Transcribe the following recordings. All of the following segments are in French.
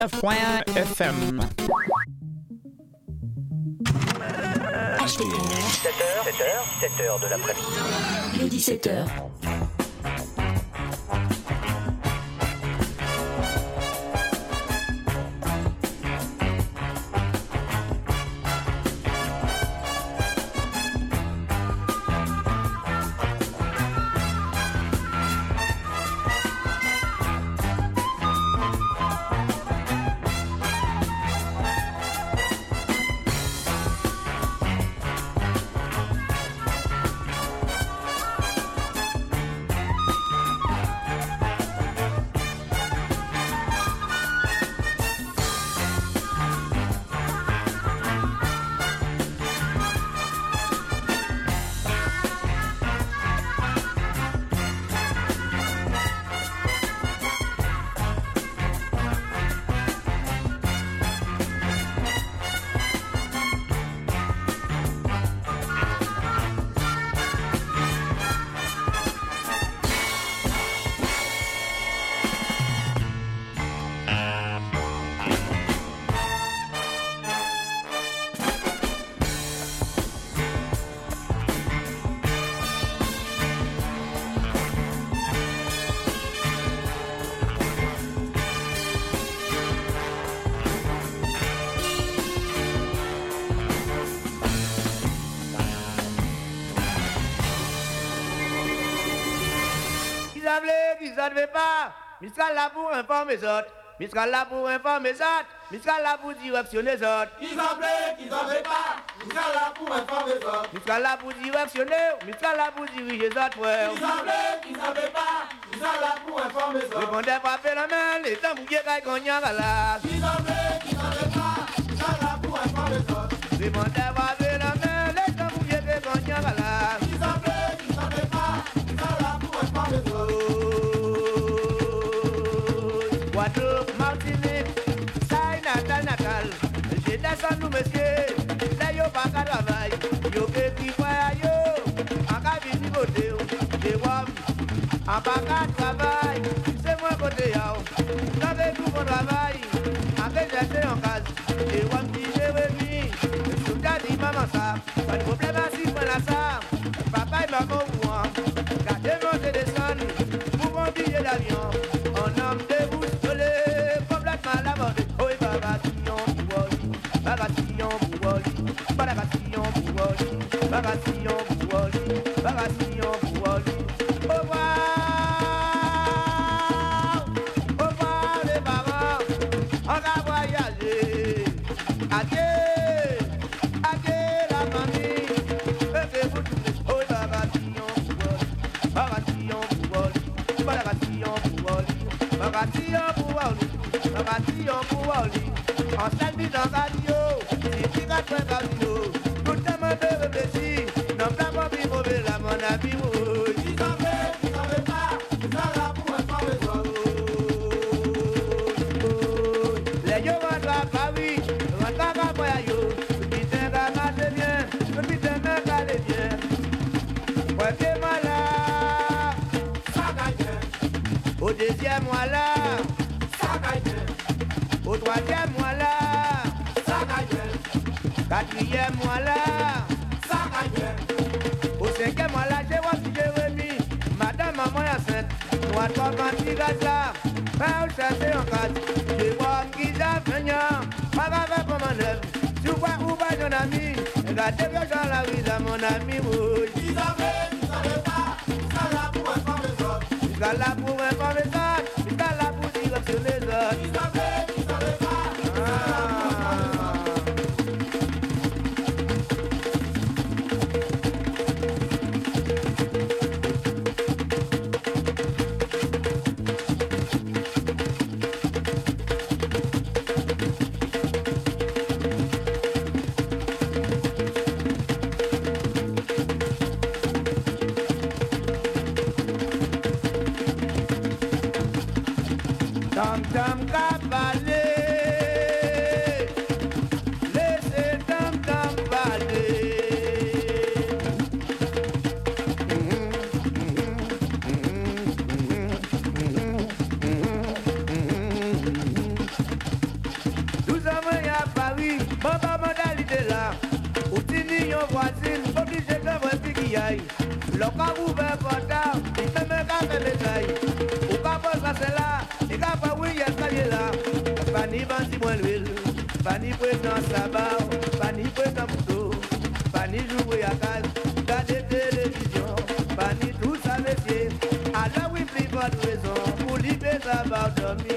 FM. HTML. 7h de l'après-midi. Les 17h. Qui ne veut pas, Mistral là pour informer les autres. Mistral là pour informer les autres. Mistral là pour directionner les autres. Qui n'en veut pas, Mistral là pour informer les autres. Mistral là pour directionner, Mistral là pour diriger les autres, frère. Qui n'en veut pas, Mistral là pour informer les autres. Répondez pas phénomène, les temps bouillés caille cognac à la. Qui n'en veut pas, Mistral là pour informer les autres. Répondez pas phénomène, les temps bouillés caille cognac à la. Qui n'en veut pas, Mistral là pour informer les autres. Guadeloupe, Martinique, ça y natal. Je descends nous messieurs, là yo pas qu'à travail. Yo qui voit yo, en cas de niveau je vois, en pas qu'à travail. C'est moi côté yao, j'avais tout mon travail. Avec j'étais en case, et moi me dit j'ai remis. Je me dis maman ça, pas de problème assis pour la ça. Papa et maman au courant, gardez monter descendre, pour mon billet d'avion. On homme de vous soler, complètement l'abordé. Oui, bagation pour Wally, bagation pour Wally, bagation pour Wally, bagation pour Wally, bagation pour Wally. Au revoir les parents, on va voyager. Adieu la famille, et vous tous. Oui, bagation pour Wally, bagation pour Wally. Bagation pour Wally, on s'allie dans la radio, si tu vas faire radio, tout le monde de réfléchir, non pas mon vie mauvais là, mon ami, oui. Qui n'en veut pas, Mistral là pour informer les autres. Les yo rentrent à Paris, rentrent à Boyayo, le putain va marcher bien, le putain va aller bien. Ouais, moi là, Ça gagne, au deuxième mois là, ça gagne, au troisième mois là, ça gagne, quatrième mois là, ça gagne. au cinquième mois là, j'ai voir si j'ai remis. Madame, maman est enceinte, toi, toi, quand tu restes là, va au chercher en cas. Je vois qui j'ai venu, pas grave pour mon œuvre. Tu vois où va ton ami, regardez bien dans la rue de mon ami, oui. Qui n'en veut pas, Mistral là pour informer les autres. Il est là pour informer les autres, il est là pour directionner les autres. Qui n'en veut pas, Mistral là pour informer les autres. t'es là. Ou t'es ni yon voisine, obligé de voir ce qu'il y a. L'occas ouvert portable, il te met qu'à faire les tailles. Ou qu'à poser ça c'est là, et qu'à faire oui, y'a ça y est là. Pas ni bandi moins l'huile, pas ni président sabbat, pas ni président couteau, pas ni jouer à case, garder télévision, pas ni tout ça métier. Alors oui, pris votre raison, pour libérer ça va dormir.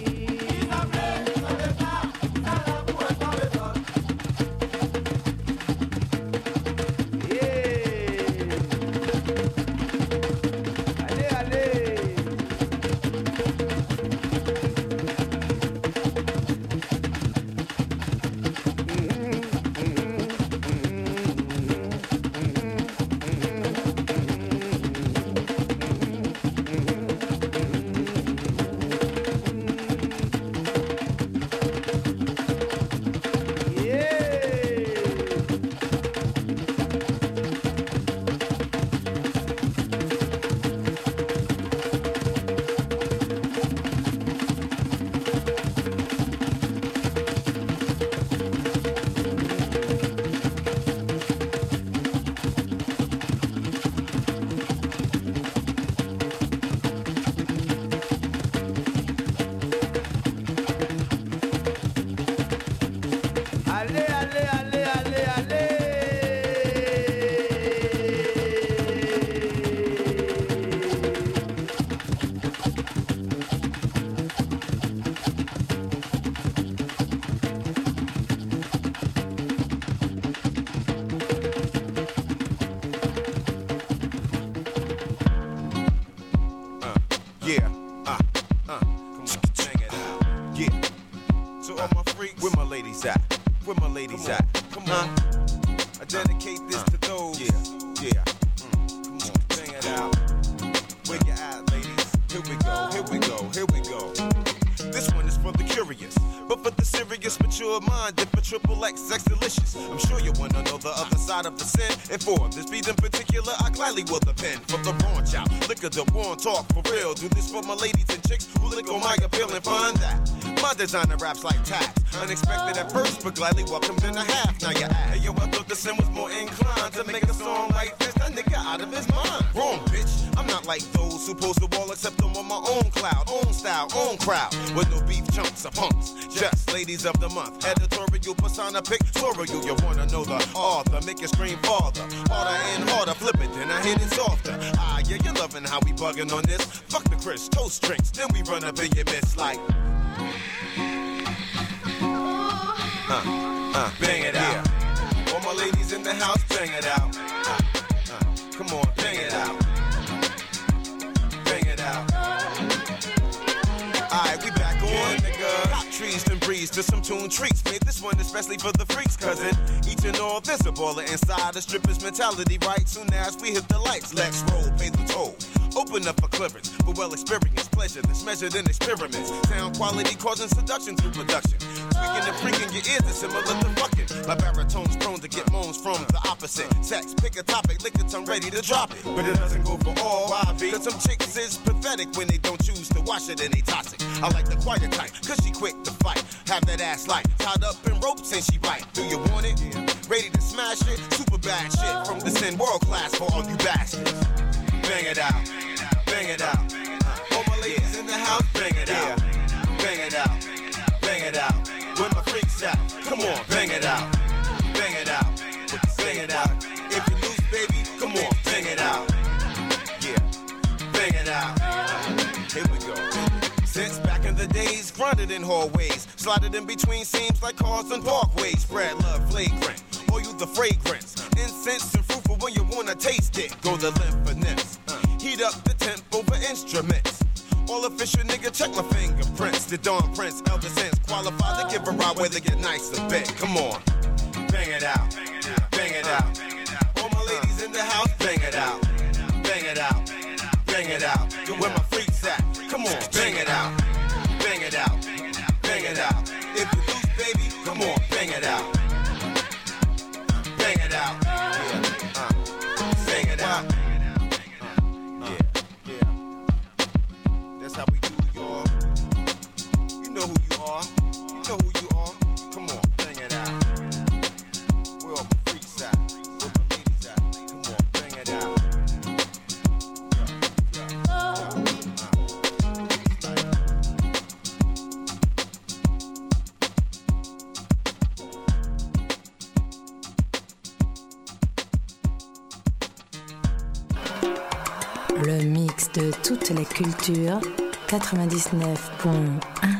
The born talk for real. Do this for my ladies and chicks who lick on my appeal and find that my designer raps like tax. Unexpected at first, but gladly welcomed in a half. Now you ask, hey yo, I thought the sin was more inclined to make a song like this. That nigga out of his mind. Wrong, bitch. I'm not like those who post the wall, except I'm on my own cloud, own style, own crowd, with no beef chunks or punks. Just ladies of the month. Editorial persona pictorial. You wanna know the author? Make it scream farther, harder and harder. Flip it, then I hit it softer. Ah, yeah, you're loving how we bugging on this. Fuck the Chris, toast drinks, then we run up in your midst like. Bang it out. All my ladies in the house, bang it out. Come on, bang it out. Bang it out. Alright, we back on, nigga. Pop trees and breeze to some tune treats. Made this one especially for the freaks, cousin. Each and all visible inside a stripper's mentality, right? Soon as we hit the lights, let's roll, pay the toll. Open up for clearance, for well-experienced pleasure that's measured in experiments. Sound quality causing seduction through production. Tweaking and freaking your ears is similar to fucking. My baritone's prone to get moans from the opposite sex. Pick a topic, lick the tongue ready to drop it. But it doesn't go for all, why be? Cause some chicks is pathetic when they don't choose to watch it and they toxic. I like the quiet type, cause she quick to fight. Have that ass light, tied up in ropes and she bite. Do you want it? Ready to smash it? Super bad shit from the sin, world class for all you bastards. Bang it out, bang it out. All my ladies in the house, bang it out, bang it out, bang it out. Where my freaks at? Come on, bang it out, bang it out, bang it out. If you lose, baby, come on, bang it out. Yeah, bang it out. Here we go. Since back in the days, grinded in hallways, slided in between seams like cars and parkways. Spread love, flagrant, or you the fragrance. Incense and fruitful when you wanna taste it. Go the length for nips. Heat up the tempo for instruments. All official nigga, check my fingerprints. The Dawn Prince, Elder Sense, qualified to give a ride where they get nice a bit. Come on, bang it out, bang it out. All my ladies in the house, bang it out, bang it out, bang it out. Where my freaks at? Come on, bang it out, bang it out, bang it out. If you lose, baby, come on, bang it out, bang it out, bang it out. That's how we do, y'all. You know who you are. You know who you are. Come on, bang it out. mix de toutes les cultures, 99.1.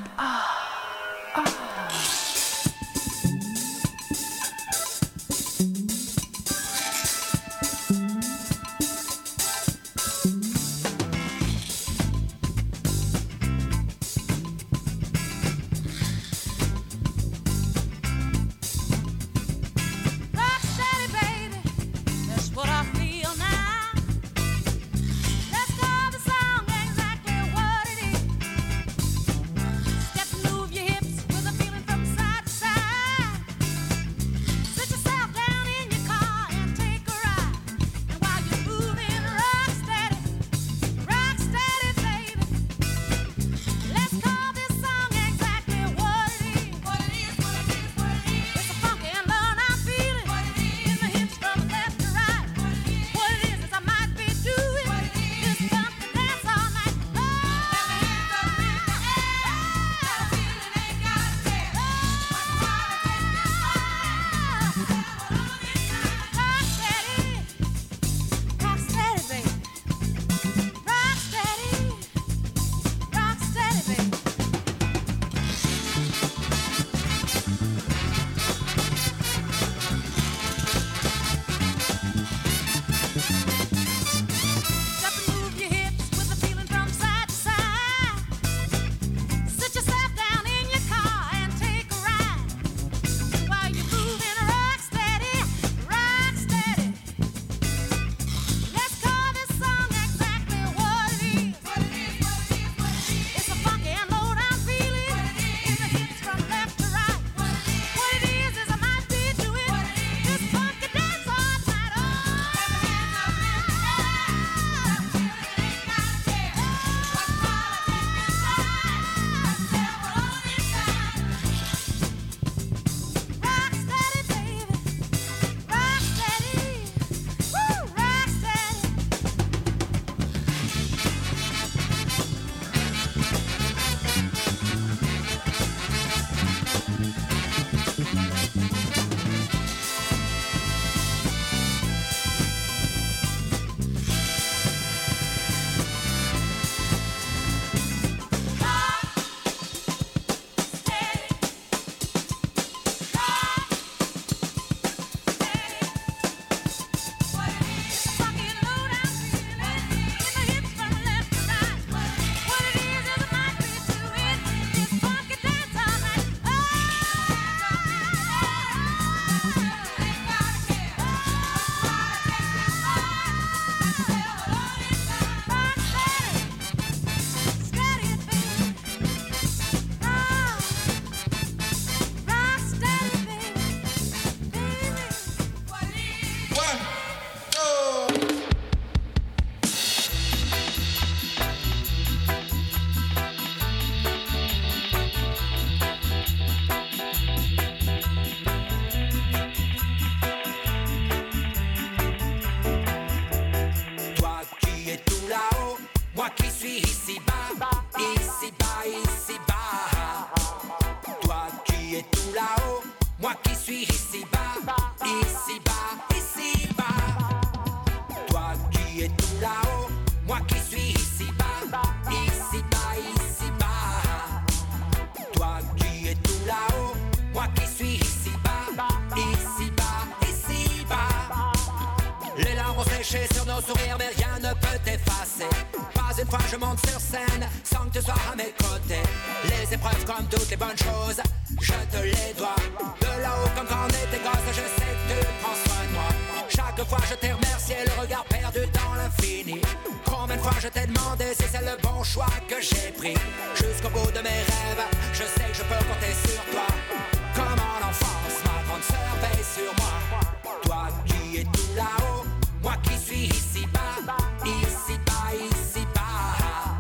Sur nos sourires mais rien ne peut t'effacer. Pas une fois je monte sur scène sans que tu sois à mes côtés. Les épreuves comme toutes les bonnes choses, je te les dois. De là-haut comme quand on était gosse, je sais que tu prends soin de moi. Chaque fois je t'ai remercié, le regard perdu dans l'infini. Combien de fois je t'ai demandé si c'est le bon choix que j'ai pris. Jusqu'au bout de mes rêves, je sais que je peux compter sur toi. Comme en enfance, ma grande sœur veille sur moi. Toi qui es tout là-haut, moi qui suis ici-bas, ici-bas, ici-bas.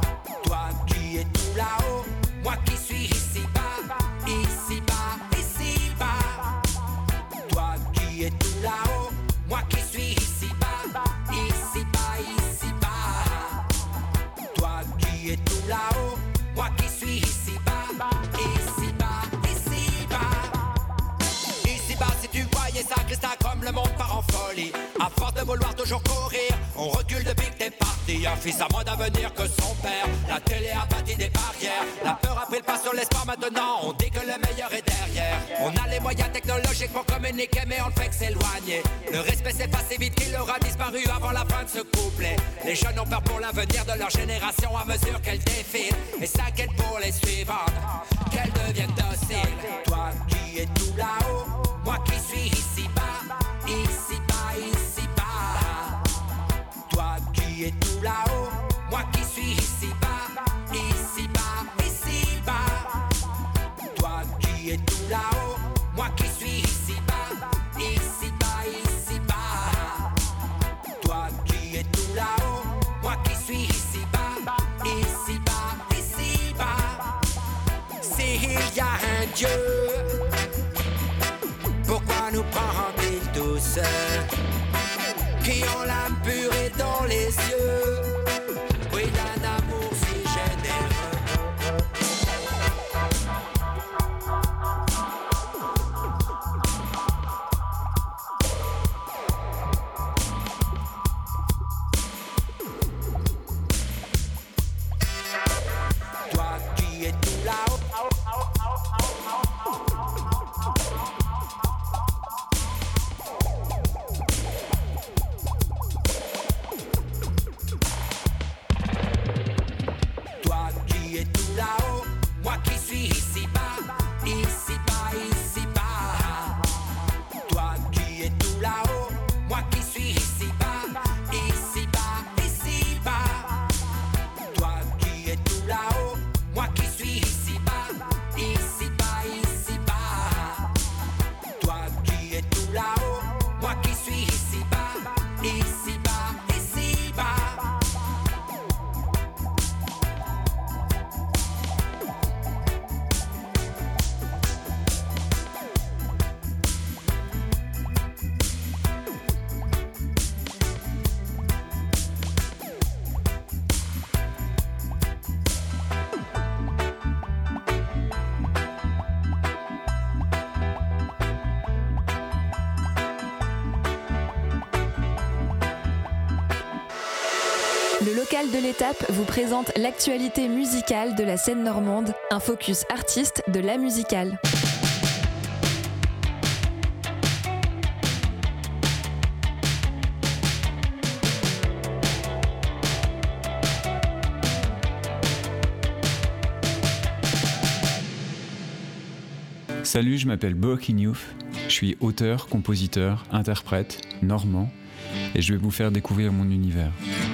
Toi qui es tout là-haut, moi qui suis ici-bas, ici-bas, ici-bas. Toi qui es tout là-haut, moi qui suis ici-bas, ici-bas, ici-bas. Toi qui es tout là-haut, moi qui suis ici-bas, ici-bas, ici-bas. Ici-bas, si tu voyais ça, Christa, comme le monde part en folie. À force de vouloir toujours courir, on recule depuis que t'es parti. dit un fils a moins d'avenir que son père. La télé a bâti des barrières, la peur a pris le pas sur l'espoir. Maintenant on dit que le meilleur est derrière. On a les moyens technologiques pour communiquer, mais on le fait que s'éloigner. Le respect c'est pas si vite qu'il aura disparu avant la fin de ce couplet. Les jeunes ont peur pour l'avenir de leur génération à mesure qu'elle défile, et s'inquiètent pour les suivantes, qu'elles deviennent dociles. Toi qui es tout là-haut, moi qui suis ici-bas, ici-bas, ici-bas. Toi qui es tout là-haut, moi qui suis ici-bas, ici-bas, ici-bas. Toi qui es tout là-haut, moi qui suis ici-bas, ici-bas, ici-bas. Toi qui es tout là-haut, moi qui suis ici-bas, ici-bas, ici-bas. S'il y a un Dieu, pourquoi nous prend-il tous qui ont l'âme pure et dans les yeux, oui, d'un amour si généreux. Toi qui es tout là-haut, toi qui es tout là-haut, moi qui suis ici-bas, ici-bas, ici-bas. Toi qui es tout là-haut, moi qui suis ici-bas, ici-bas, ici-bas. Toi qui es tout là-haut, moi qui suis ici-bas, ici-bas, ici-bas. Toi qui es tout là-haut, moi qui suis ici-bas, ici-bas, ici-bas. Le local de l'étape vous présente l'actualité musicale de la scène normande, un focus artiste de la musicale. Salut, je m'appelle Boakin Youth, je suis auteur, compositeur, interprète, normand, et je vais vous faire découvrir mon univers.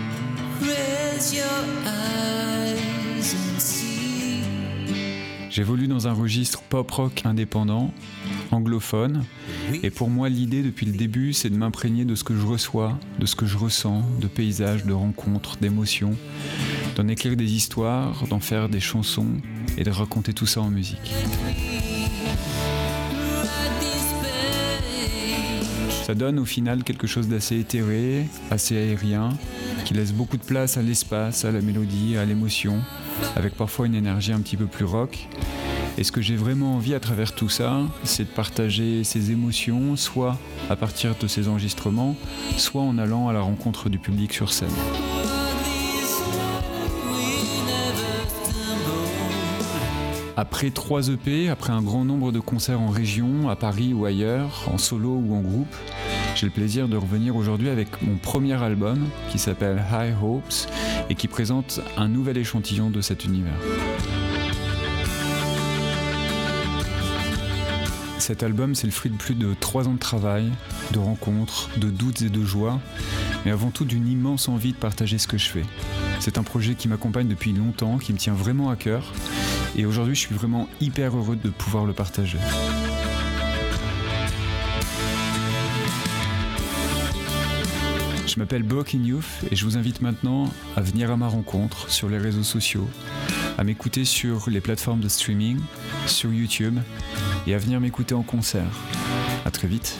J'évolue dans un registre pop-rock indépendant, anglophone, et pour moi l'idée depuis le début c'est de m'imprégner de ce que je reçois, de ce que je ressens, de paysages, de rencontres, d'émotions, d'en écrire des histoires, d'en faire des chansons et de raconter tout ça en musique. Ça donne au final quelque chose d'assez éthéré, assez aérien, qui laisse beaucoup de place à l'espace, à la mélodie, à l'émotion, avec parfois une énergie un petit peu plus rock. Et ce que j'ai vraiment envie à travers tout ça, c'est de partager ces émotions, soit à partir de ces enregistrements, soit en allant à la rencontre du public sur scène. Après 3 EP, après un grand nombre de concerts en région, à Paris ou ailleurs, en solo ou en groupe, j'ai le plaisir de revenir aujourd'hui avec mon premier album qui s'appelle High Hopes et qui présente un nouvel échantillon de cet univers. Cet album, c'est le fruit de plus de 3 ans de travail, de rencontres, de doutes et de joies, mais avant tout d'une immense envie de partager ce que je fais. C'est un projet qui m'accompagne depuis longtemps, qui me tient vraiment à cœur, et aujourd'hui je suis vraiment hyper heureux de pouvoir le partager. Je m'appelle Boakin Youth et je vous invite maintenant à venir à ma rencontre sur les réseaux sociaux, à m'écouter sur les plateformes de streaming, sur YouTube et à venir m'écouter en concert. À très vite.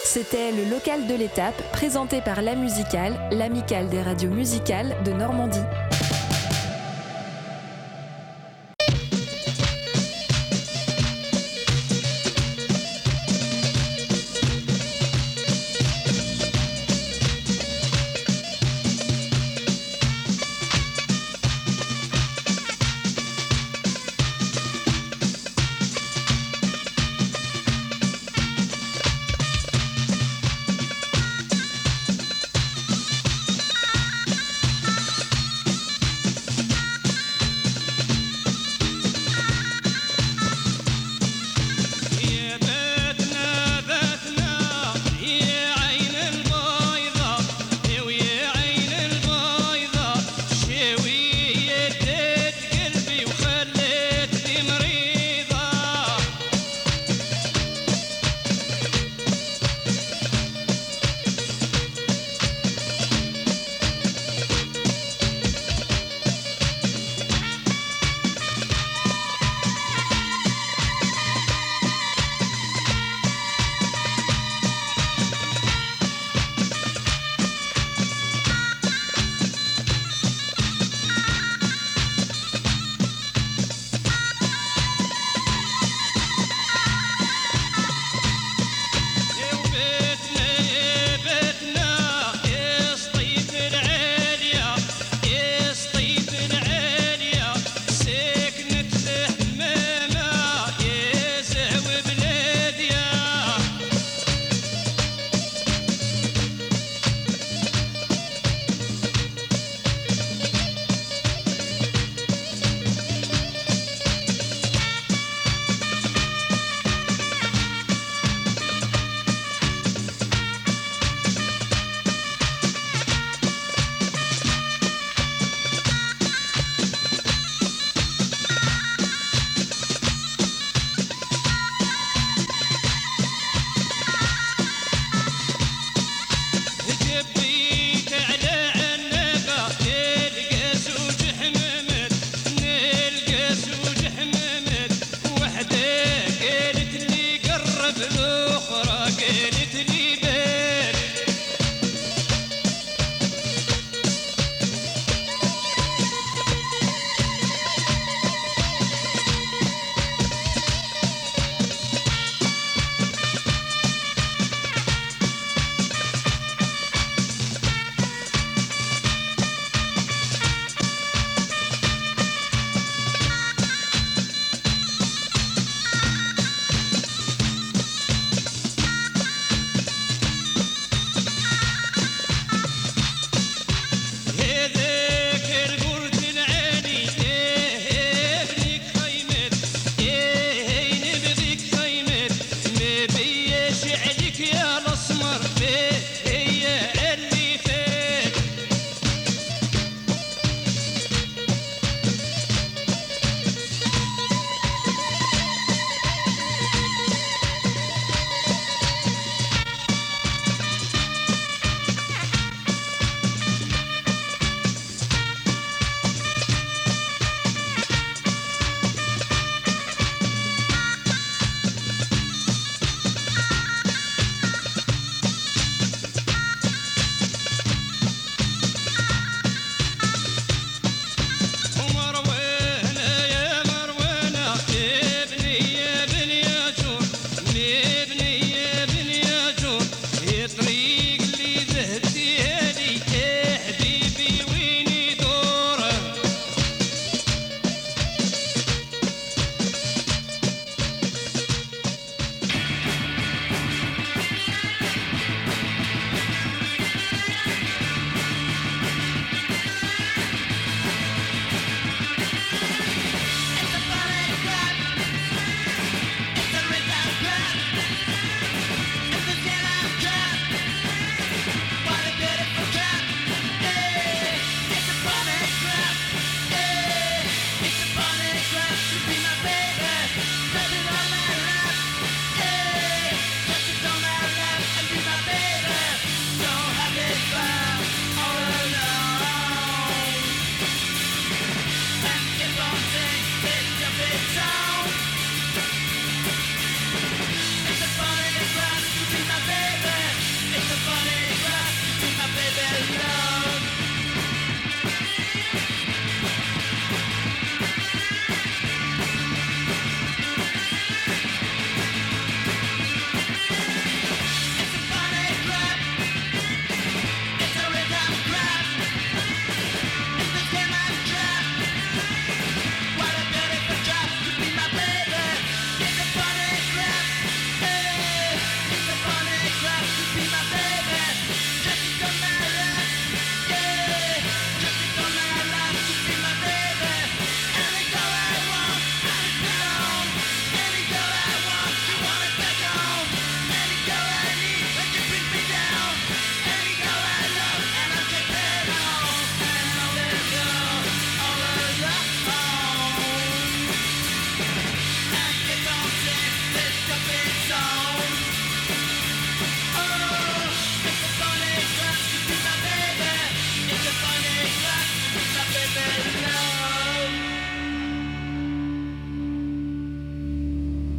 C'était le local de l'étape, présenté par La Musicale, l'amicale des radios musicales de Normandie.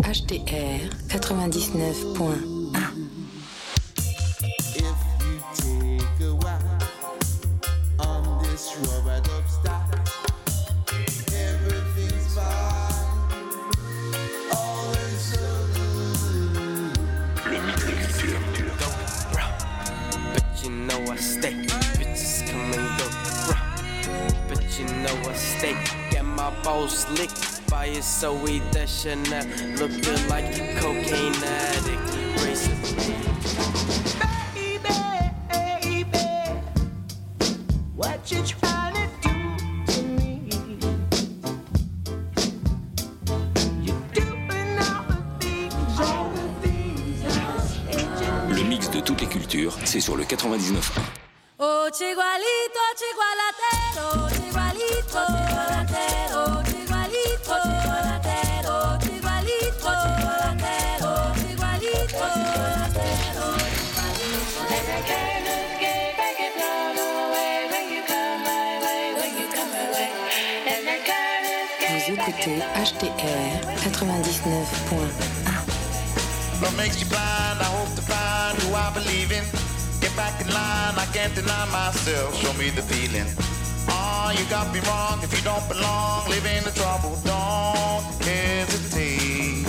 HDR 99.1. Balls licked by his so weed that Chanel looking like cocaine addict. Baby, what you trying to do to me? You're doing all the things. Le mix de toutes les cultures, c'est sur le 99.1. Oh, chigualito, chigualatero, chigualito, chigualatero, chigualito, chigualatero, chigualito, chigualatero, chigualito, chigualatero. And I can't escape, I get blown away when you come my way, when you come my way. And I can't escape. Vous écoutez HDR 99.1. What makes you blind? I hope to find who I believe in. Get back in line, I can't deny myself. Show me the feeling. Oh, you got me wrong. If you don't belong, live in the trouble. Don't hesitate.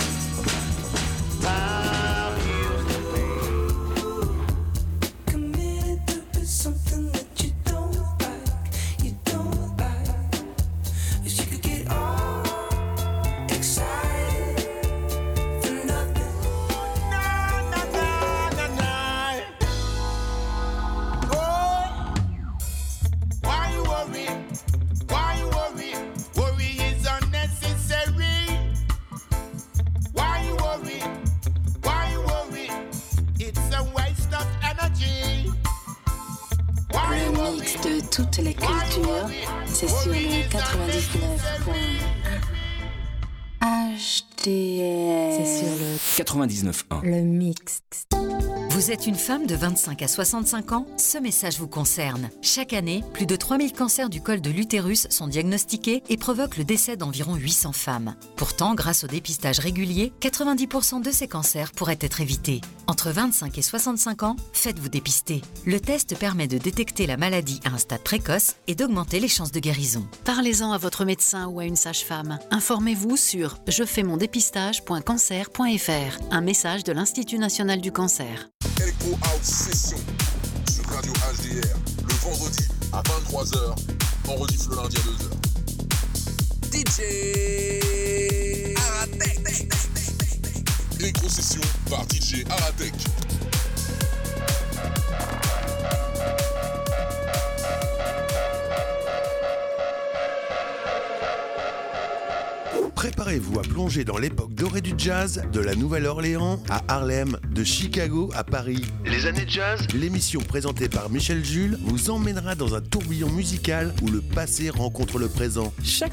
Time heals the pain. Committed to something that you don't like. You don't like. Wish you could get all excited for nothing. Why you worry? Worry is unnecessary. Why you worry? It's a waste of energy. Le mix de toutes les cultures, c'est sur le 99.1. HDR. C'est sur le 99.1. Le mix. Vous êtes une femme de 25 à 65 ans? Ce message vous concerne. Chaque année, plus de 3000 cancers du col de l'utérus sont diagnostiqués et provoquent le décès d'environ 800 femmes. Pourtant, grâce au dépistage régulier, 90% de ces cancers pourraient être évités. Entre 25 et 65 ans, faites-vous dépister. Le test permet de détecter la maladie à un stade précoce et d'augmenter les chances de guérison. Parlez-en à votre médecin ou à une sage-femme. Informez-vous sur jefaimondepistage.cancer.fr. Un message de l'Institut national du cancer. Echo Out Session sur Radio HDR le vendredi à 23h, on rediff le lundi à 2h. DJ Aratek. Echo Session par DJ Aratek. Préparez-vous à plonger dans l'époque dorée du jazz, de la Nouvelle-Orléans à Harlem, de Chicago à Paris. Les années jazz, l'émission présentée par Michel Jules vous emmènera dans un tourbillon musical où le passé rencontre le présent. Chaque